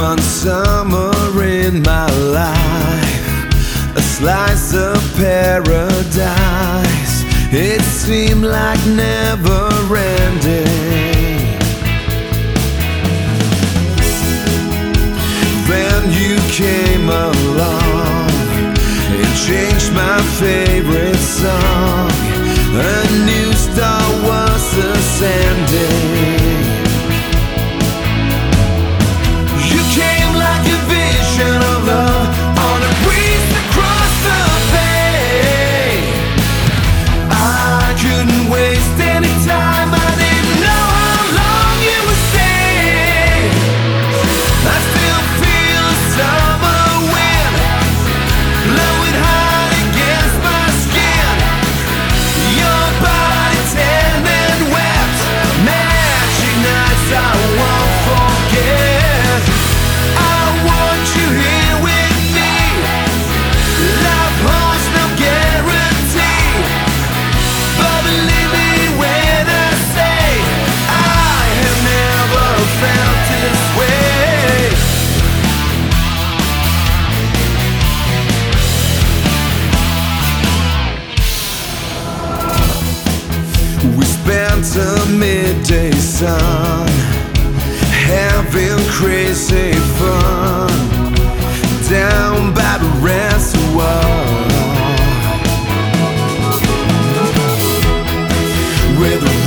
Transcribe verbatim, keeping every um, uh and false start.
one summer in my life, a slice of paradise. It seemed like never ending. Then you came along and changed my favorite song. A new star was ascending. You came like a vision of love on a breeze across the bay. I couldn't waste any time. I didn't know how long you would stay. I still feel the summer wind blowing hard against my skin. Your body tan and wet, magic nights I won't forget. I want you here with me. Love holds no guarantee, but believe me when I say I have never felt this way. We spent a midday sun, having crazy fun down by the reservoir, where the